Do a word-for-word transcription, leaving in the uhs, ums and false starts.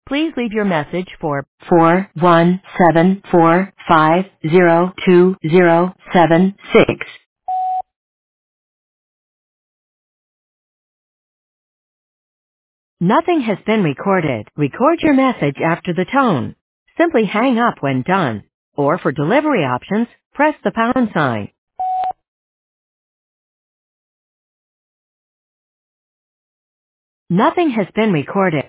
Please leave your message for four one seven four five zero two zero seven six. Nothing has been recorded. Record your message after the tone. Simply hang up when done. Or for delivery options, press the pound sign. Nothing has been recorded.